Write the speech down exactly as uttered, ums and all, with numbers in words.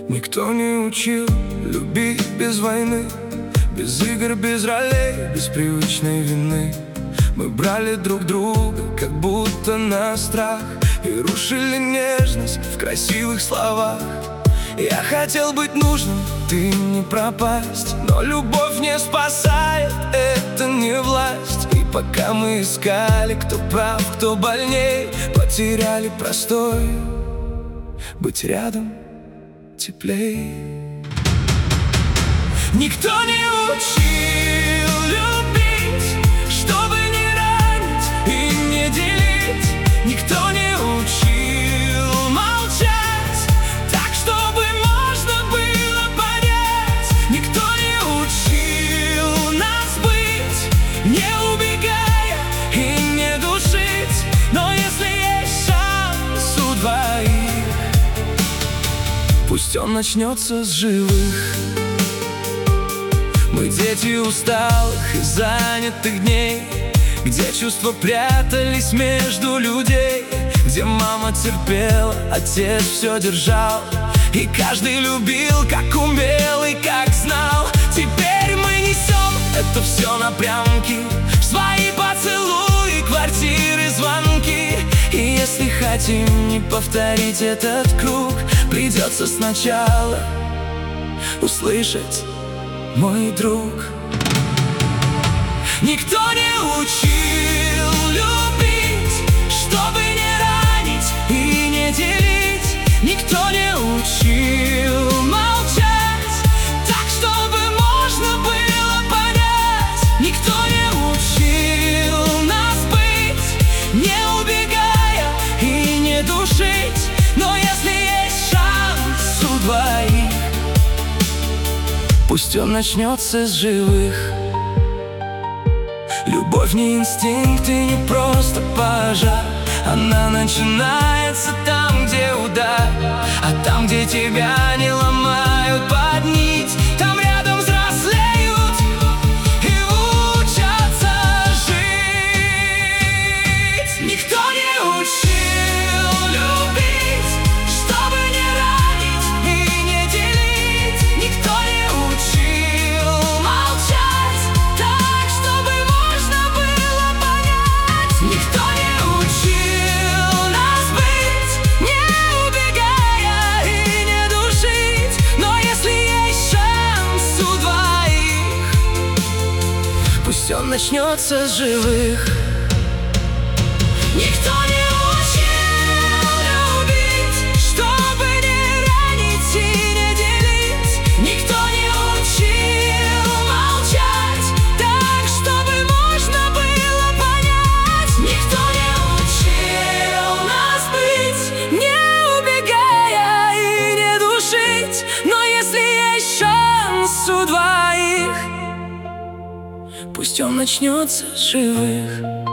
Никто не учил любить без войны, без игр, без ролей, без привычной вины. Мы брали друг друга, как будто на страх, и рушили нежность в красивых словах. Я хотел быть нужным, ты не пропасть, но любовь не спасает, это не власть. И пока мы искали, кто прав, кто больней, потеряли простое быть рядом теплей. Никто не учил любить, чтобы не ранить и не делить. Никто не учил молчать, так, чтобы можно было понять. Никто не учил нас быть, не убегая и не душить. Но если есть шанс у двоих, пусть он начнется с живых. Мы дети усталых и занятых дней, где чувства прятались между людей, где мама терпела, отец все держал, и каждый любил, как умел и как знал. Теперь мы несем это все напрямки, свои поцелуи, квартиры, звонки. И если хотим не повторить этот круг, придется сначала услышать: мой друг. Никто не учил любить, чтобы не ранить и не делить. Никто не учил молчать, так, чтобы можно было понять. Никто не учил нас быть, не убегая и не душить. Но если есть шанс у двоих, пусть он начнется с живых. Любовь не инстинкт и не просто пожар, она начинается там, где удар, а там, где тебя не ломают под нить, там рядом взрослеют и учатся жить. Никто не учил любить, чтобы не ранить и не делить. Никто не учил молчать, так, чтобы можно было понять. Никто не учил нас быть, не убегая и не душить. Но если есть шанс у двоих, пусть он начнется с живых. Никто не учил любить, чтобы не ранить и не делить. Никто не учил молчать, так, чтобы можно было понять. Никто не учил нас быть, не убегая и не душить. Но если есть шанс у двоих, пусть он начнется с живых.